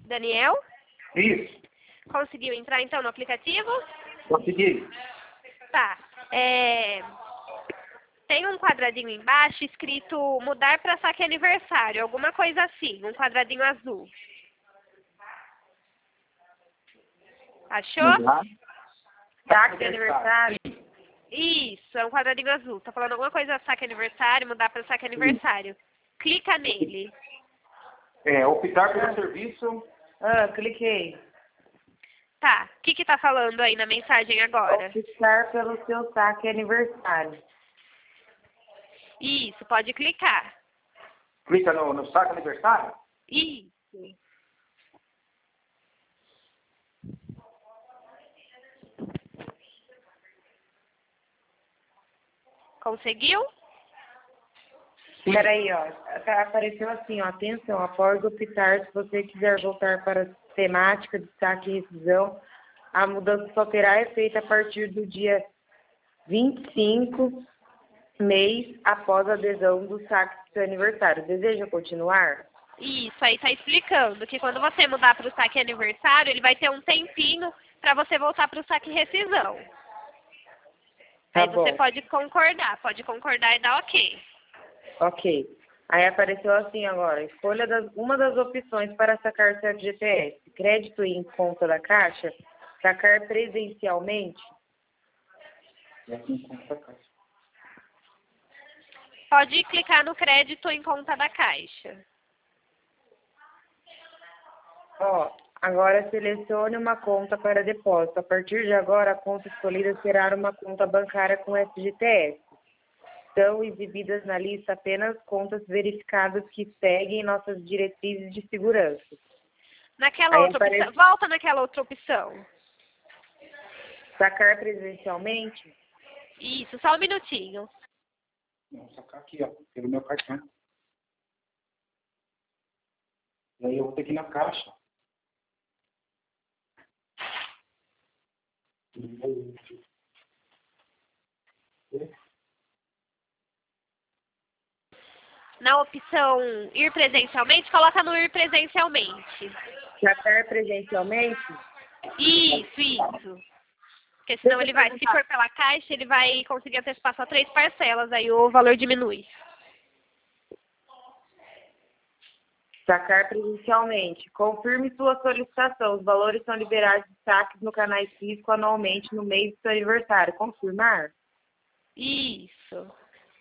Daniel? Isso. Conseguiu entrar então no aplicativo? Consegui. Tá. Tem um quadradinho embaixo escrito mudar para saque aniversário, alguma coisa assim, um quadradinho azul. Achou? Mudar. Saque de aniversário. Isso, é um quadradinho azul. Tá falando alguma coisa saque aniversário, mudar para saque aniversário. Clica nele. Optar pelo serviço. Cliquei. Tá. O que tá falando aí na mensagem agora? Optar pelo seu saque aniversário. Isso, pode clicar. Clica no saque aniversário. Isso. Conseguiu? Peraí, ó. Apareceu assim, ó. Atenção, após optar, se você quiser voltar para a temática de saque e rescisão, a mudança só terá efeito a partir do dia 25, mês após a adesão do saque do seu aniversário. Deseja continuar? Isso, aí tá explicando que quando você mudar para o saque aniversário, ele vai ter um tempinho para você voltar para o saque rescisão. Tá Aí você bom. pode concordar e dar ok. Ok. Aí apareceu assim agora, escolha uma das opções para sacar seu FGTS. Crédito em conta da Caixa, sacar presencialmente. Pode clicar no crédito em conta da Caixa. Ó, agora selecione uma conta para depósito. A partir de agora, a conta escolhida será uma conta bancária com FGTS. São exibidas na lista apenas contas verificadas que seguem nossas diretrizes de segurança. Naquela outra opção, volta naquela outra opção. Sacar presencialmente? Isso, só um minutinho. Vou sacar aqui, ó, pelo meu cartão. E aí eu vou ter que ir na caixa. Na opção ir presencialmente, coloca no ir presencialmente. Sacar presencialmente? Isso. Porque senão ele vai, se for pela Caixa, ele vai conseguir antecipar só 3 parcelas, aí o valor diminui. Sacar presencialmente. Confirme sua solicitação. Os valores são liberados de saques no canais físico anualmente no mês do seu aniversário. Confirmar? Isso.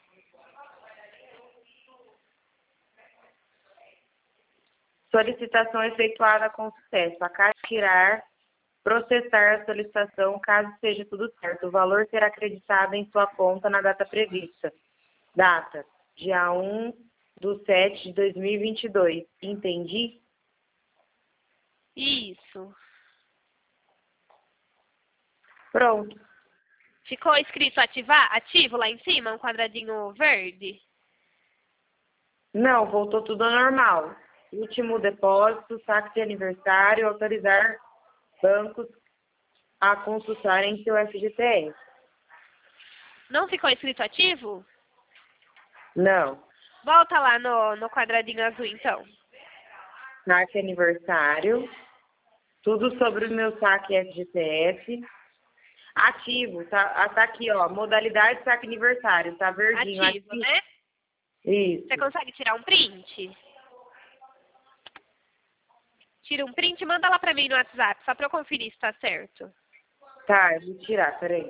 Solicitação efetuada com sucesso. A Caixa irá processar a solicitação caso seja tudo certo. O valor será acreditado em sua conta na data prevista. Data: dia 1/7/2022. Entendi? Isso. Pronto. Ficou escrito ativo lá em cima, um quadradinho verde? Não, voltou tudo ao normal. Último depósito, saque de aniversário, autorizar bancos a consultarem seu FGTS. Não ficou escrito ativo? Não. Volta lá no quadradinho azul, então. Saque aniversário, tudo sobre o meu saque FGTS. Ativo, tá aqui, ó, modalidade saque aniversário, tá verdinho. Ativo, né? Isso. Você consegue tirar um print? Tira um print e manda lá pra mim no WhatsApp, só pra eu conferir se tá certo. Tá, eu vou tirar, peraí.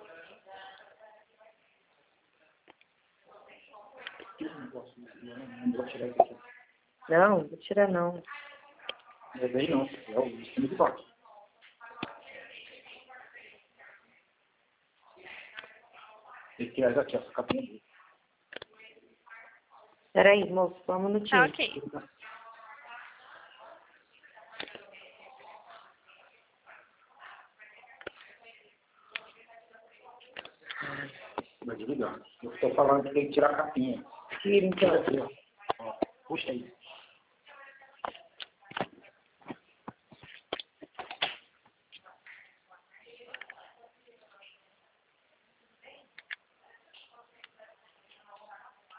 Não, vou tirar não. Não é bem não, é o sistema de toque. Tem que tirar daqui, ó, essa capinha. Peraí, moço, só um minutinho. Tá ok. Vai desligar. Eu estou falando que tem que tirar a capinha. Tira então. Aqui, ó. Puxa aí.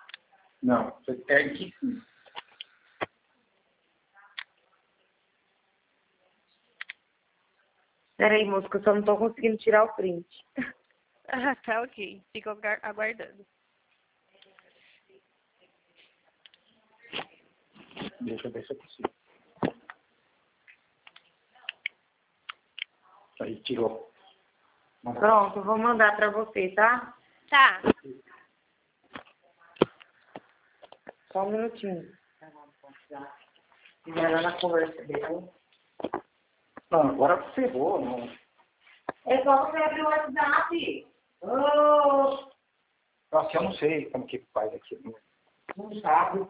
Não, você pega aqui sim. Peraí, moço, que eu só não tô conseguindo tirar o print. Ah, tá ok. Fico aguardando. Deixa eu ver se é possível. Aí, tirou. Pronto, eu vou mandar pra você, tá? Tá. Só um minutinho. Vai lá na conversa dele. Não, agora ferrou. Não. É só você abrir o WhatsApp. Oh, Nossa, eu não sei como que faz aqui. não sabe.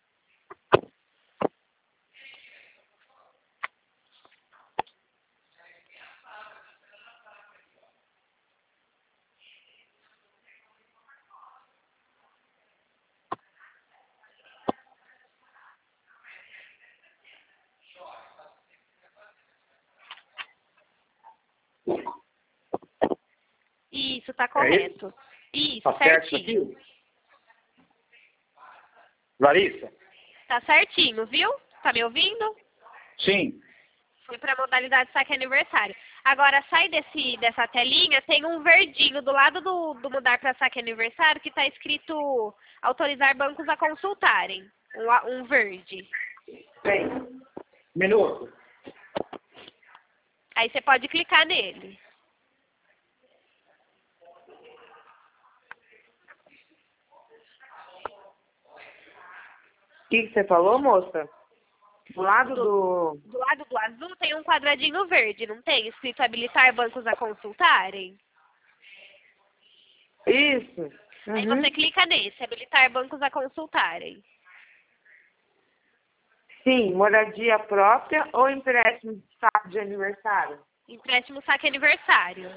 Isso, tá correto. Isso, Tá certo isso certinho. aqui? Larissa? Tá certinho, viu? Tá me ouvindo? Sim. Fui pra modalidade saque aniversário. Agora, sai dessa telinha, tem um verdinho do lado do mudar para saque aniversário que tá escrito autorizar bancos a consultarem. Um verde. Tem. Minuto. Aí você pode clicar nele. O que você falou, moça? Do lado do... Do lado do azul tem um quadradinho verde, não tem? Escrito habilitar bancos a consultarem. Isso. Aí Uhum. você clica nesse, habilitar bancos a consultarem. Sim, moradia própria ou empréstimo de saque de aniversário? Empréstimo saque aniversário.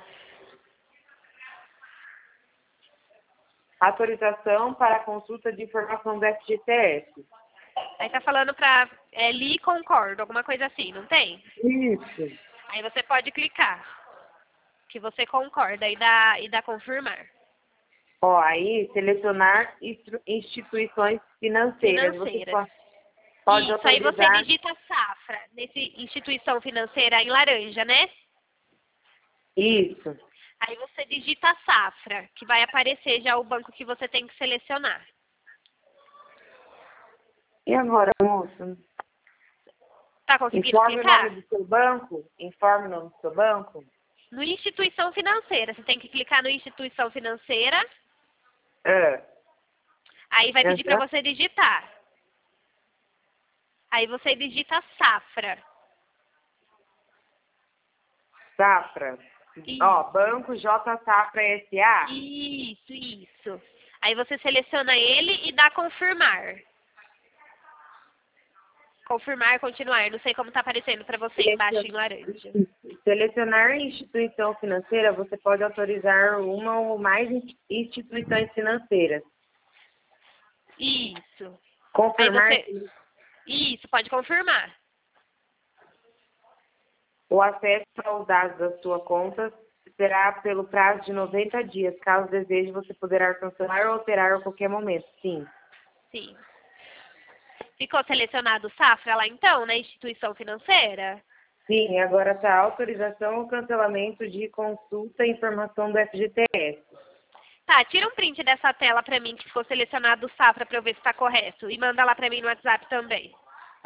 Autorização para consulta de informação do FGTS. Aí tá falando pra li concordo, alguma coisa assim, não tem? Isso. Aí você pode clicar, que você concorda e dá confirmar. Ó, aí, selecionar instituições financeiras. Você Financeiras. pode Isso, aí você autorizar... digita Safra, nesse instituição financeira em laranja, né? Isso. Aí você digita Safra, que vai aparecer já o banco que você tem que selecionar. E agora, moça? Tá conseguindo Informe o clicar? nome do seu banco? Informe o nome do seu banco? No instituição financeira, você tem que clicar no instituição financeira, É. aí vai pedir para Uhum. você digitar. Aí você digita Safra. Safra. Isso. Ó, Banco J Safra S.A. Isso. Aí você seleciona ele e dá confirmar. Confirmar, continuar. Não sei como tá aparecendo para você embaixo em laranja. Selecionar instituição financeira, você pode autorizar uma ou mais instituições financeiras. Isso. Aí Confirmar você... Isso, pode confirmar. o acesso aos dados da sua conta será pelo prazo de 90 dias. Caso deseje, você poderá cancelar ou alterar a qualquer momento. Sim. Sim. Ficou selecionado Safra lá então, na instituição financeira? Sim, agora está autorização ou cancelamento de consulta e informação do FGTS. Tá, tira um print dessa tela pra mim que ficou selecionado Safra pra eu ver se tá correto. E manda lá pra mim no WhatsApp também.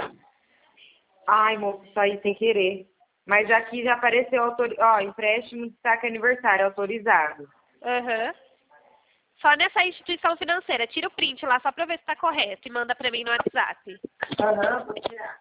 Ai, moço, saí sem querer. Mas aqui já apareceu empréstimo de saque aniversário autorizado. Aham. Só nessa instituição financeira. Tira o print lá só pra eu ver se tá correto e manda pra mim no WhatsApp. Aham, vou tirar.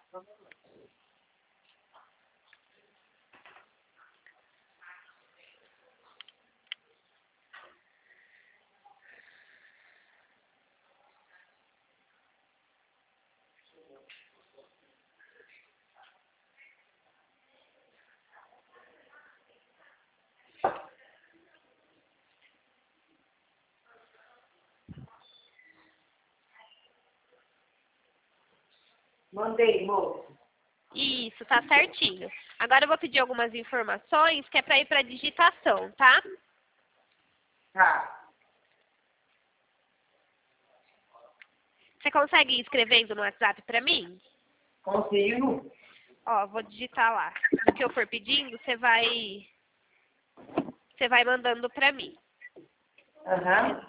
Mandei, moço. Isso, tá certinho. Agora eu vou pedir algumas informações que é pra ir pra digitação, tá? Tá. Você consegue ir escrevendo no WhatsApp pra mim? Consigo. Ó, vou digitar lá. do que eu for pedindo, você vai mandando pra mim. Aham.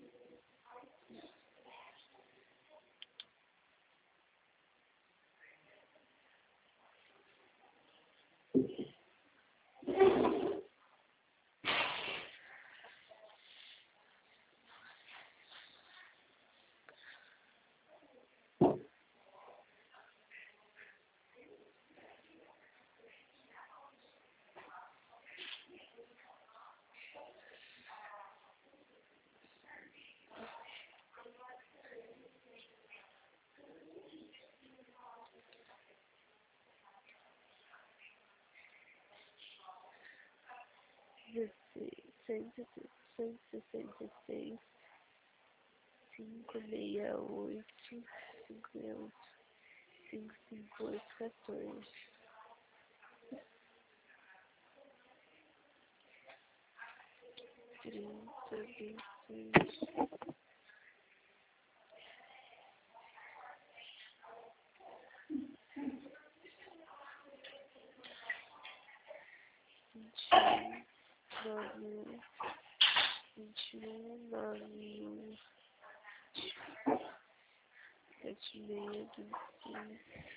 Cento e sessenta e seis, 568, 568, 558, 14. Trinta, 26. Nove, 21, 9, 76, 25.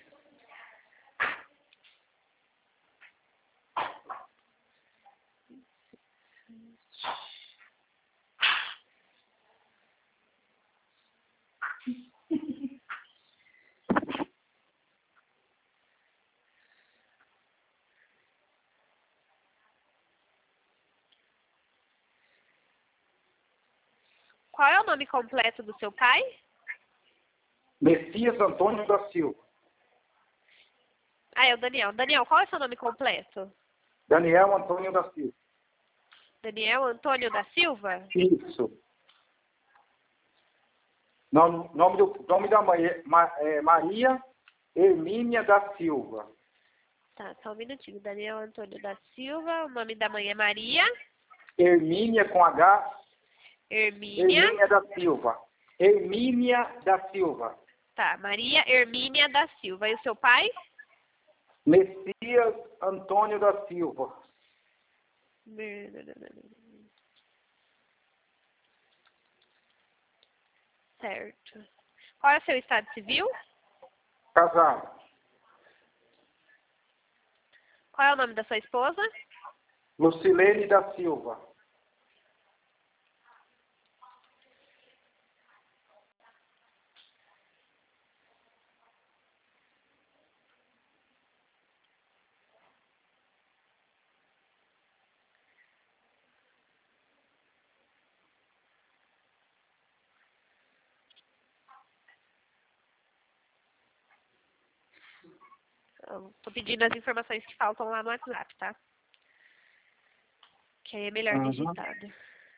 Qual é o nome completo do seu pai? Messias Antônio da Silva. Ah, é o Daniel. Daniel, qual é o seu nome completo? Daniel Antônio da Silva. Daniel Antônio da Silva? Isso. Nome da mãe é Maria Hermínia da Silva. Tá, só um minutinho. Daniel Antônio da Silva. O nome da mãe é Maria. Hermínia com H. Hermínia. Hermínia da Silva. Hermínia da Silva. Tá, Maria Hermínia da Silva. E o seu pai? Messias Antônio da Silva. Certo. Qual é o seu estado civil? Casado. Qual é o nome da sua esposa? Lucilene da Silva. Estou pedindo as informações que faltam lá no WhatsApp, tá? Que aí é melhor Uhum. digitado.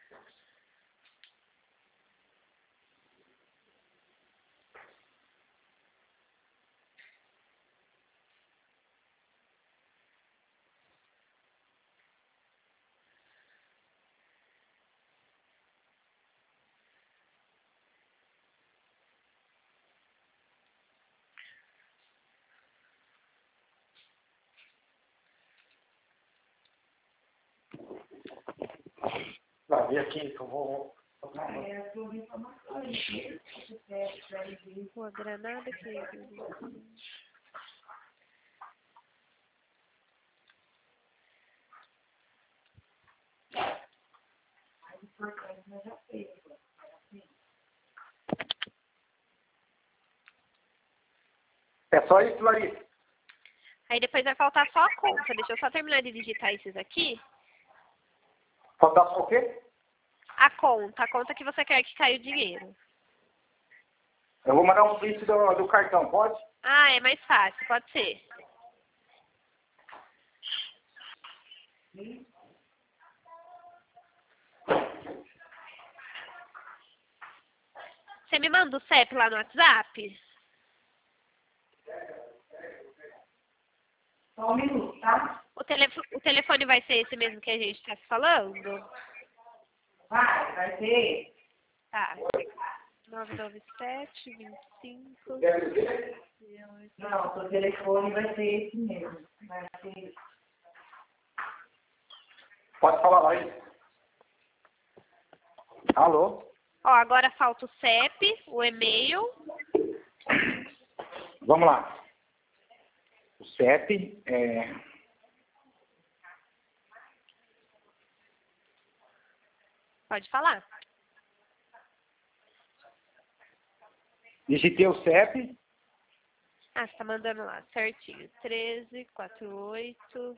Vai ver aqui que eu vou... Rua Granada, que É só isso, Larissa? Aí depois vai faltar só a conta. Deixa eu só terminar de digitar esses aqui. Faltar só o quê? A conta que você quer que caia o dinheiro. Eu vou mandar um print do cartão, pode? Ah, é mais fácil, pode ser. Você me manda o CEP lá no WhatsApp? Só um minuto, tá? O telefone vai ser esse mesmo que a gente está falando? Vai ser. Tá. 997, 25. Não, o seu telefone vai ser esse mesmo. Vai ser Pode falar lá, hein? Alô? Ó, agora falta o CEP, o e-mail. Vamos lá. O CEP Pode falar. digitei o CEP. Ah, você tá mandando lá, certinho. 13, 48,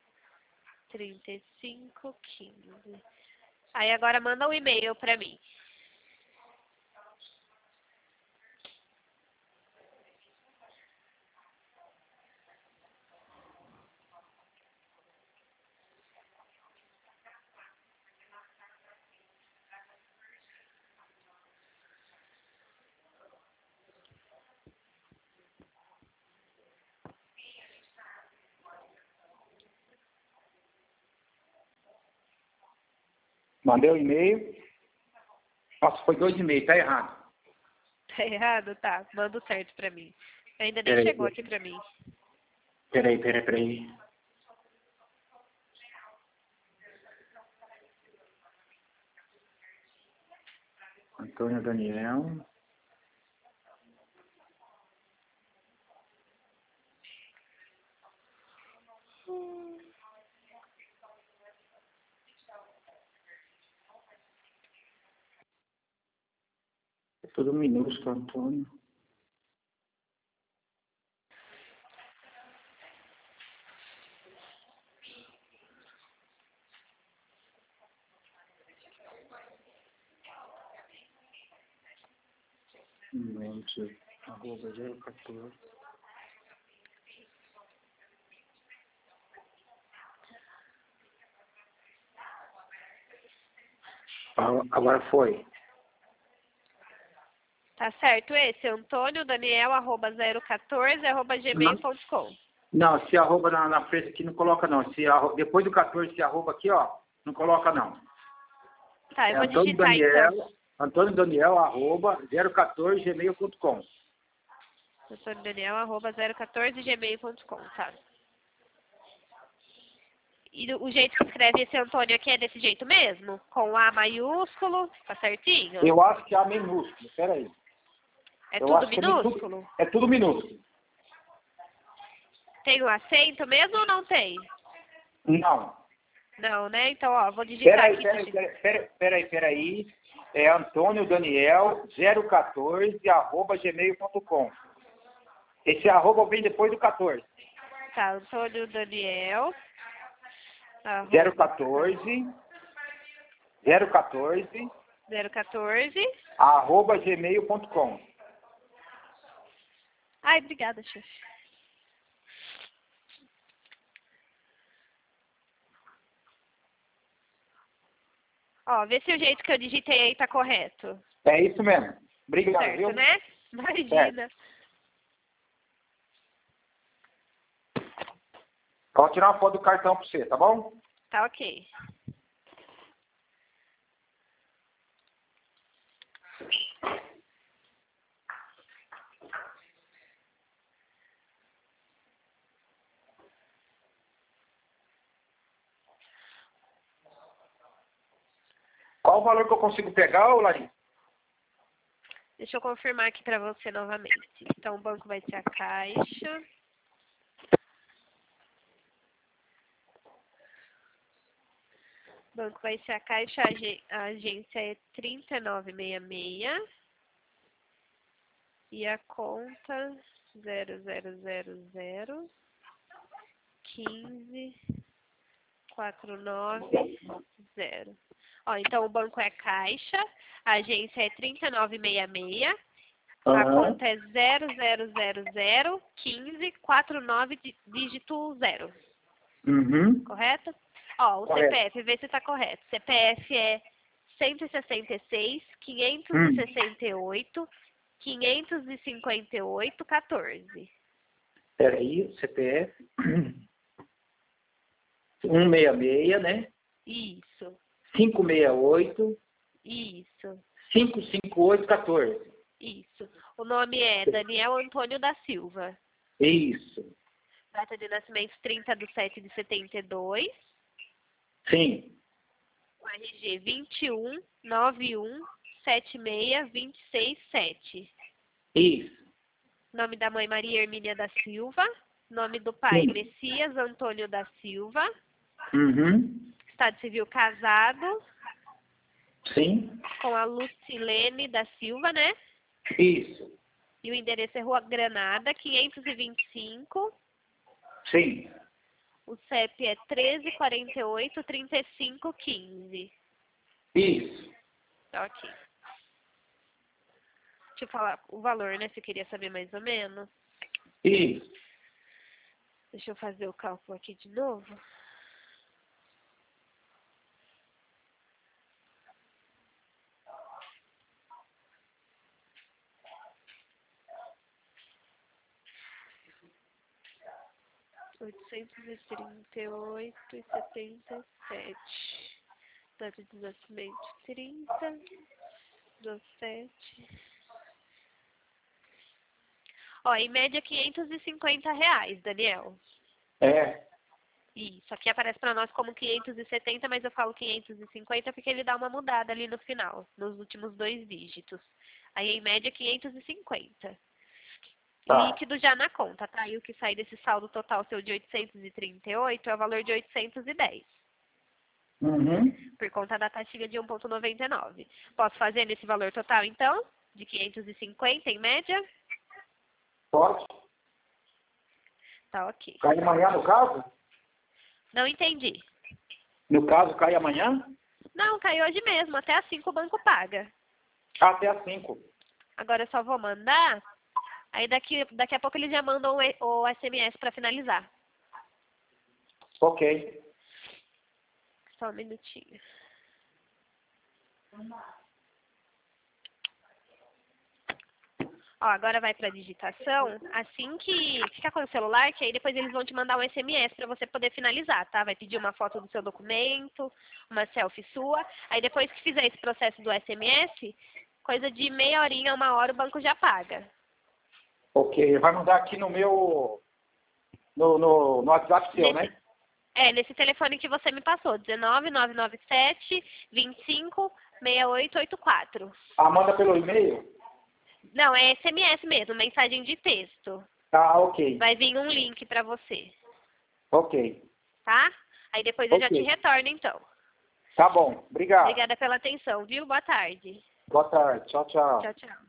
35, 15. Aí agora manda um e-mail pra mim. Mandei o e-mail. Nossa, foi 2 e-mails, tá errado. Tá errado? Tá, manda o certo pra mim. Ainda nem Peraí, chegou aqui pra mim. Peraí. Antônio Daniel. É tudo minúsculo, Antônio. Arroba 014. Agora foi. Tá certo esse? Antônio Daniel, @014, @gmail.com. Não, se arroba na frente aqui não coloca não. Depois do 14, se arroba aqui, ó, não coloca não. Tá, eu vou Antônio digitar Daniel, então. Antônio Daniel, @014gmail.com. Antônio Daniel, @014gmail.com, tá. E o jeito que escreve esse Antônio aqui é desse jeito mesmo? Com A maiúsculo, tá certinho? Eu acho que é minúsculo, peraí. É Eu tudo acho que minúsculo? é tudo minúsculo. Tem o acento mesmo ou não tem? Não. Não, né? Então, ó, vou digitar aqui. Peraí. É Antônio Daniel 014 @gmail.com. Esse arroba vem depois do 14. Tá, Antônio Daniel. 014 @gmail.com. Ai, obrigada, chefe. Ó, vê se o jeito que eu digitei aí tá correto. É isso mesmo. Obrigado, Certo, viu? né? Imagina. Vou tirar uma foto do cartão pra você, tá bom? Tá ok. Qual o valor que eu consigo pegar, ô Larissa? Deixa eu confirmar aqui pra você novamente. Então, o banco vai ser a Caixa. O banco vai ser a Caixa, a agência é 3966. E a conta 0000 15 490. Ó, então o banco é Caixa, a agência é 3966, a conta é 0000 15 49 dígito 0. Uhum. Correto? Ó, o Correto. CPF, vê se tá correto. CPF é 166 568 558 14. Peraí, CPF. 166, né? Isso. 568 Isso. 558 14. Isso. O nome é Daniel Antônio da Silva. Isso. Data de nascimento 30/7/72. Sim. O RG 21 91 76 26 7. Isso. Nome da mãe Maria Hermínia da Silva. Nome do pai Sim. Messias Antônio da Silva. Uhum. Estado civil casado Sim. com a Lucilene da Silva, né? Isso. E o endereço é Rua Granada, 525. Sim. O CEP é 1348 3515. Isso. Ok. Deixa eu falar o valor, né? Você queria saber mais ou menos? Isso. Deixa eu fazer o cálculo aqui de novo. R$ 838,77. Data de nascimento 30 do 7. Ó, em média R$ 550, Daniel. É. Isso, aqui aparece para nós como 570, mas eu falo 550 porque ele dá uma mudada ali no final, nos últimos 2 dígitos. Aí, em média, 550. Tá. Líquido já na conta, tá? E o que sai desse saldo total seu de 838 é o valor de 810. Uhum. Por conta da taxinha de 1,99. Posso fazer nesse valor total, então? De 550 em média? Pode. Tá, ok. Cai amanhã, no caso? Não entendi. No caso, cai amanhã? Não, cai hoje mesmo. Até às 5 o banco paga. Até às 5. Agora eu só vou mandar. Aí daqui a pouco eles já mandam o SMS para finalizar. Ok. Só um minutinho. Ó, agora vai para digitação. Assim que ficar com o celular, que aí depois eles vão te mandar um SMS para você poder finalizar, tá? Vai pedir uma foto do seu documento, uma selfie sua. Aí depois que fizer esse processo do SMS, coisa de meia horinha, 1 hora, o banco já paga. Ok. Vai mandar aqui no meu... No WhatsApp seu, né? Nesse telefone que você me passou, 19997 25 6884. Ah, manda pelo e-mail? Não, é SMS mesmo, mensagem de texto. Tá, ok. Vai vir um link para você, Ok. tá? Aí depois eu já te Ok. retorno, então. Tá bom. Obrigado. Obrigada pela atenção, viu? Boa tarde. Boa tarde. Tchau, tchau. Tchau, tchau.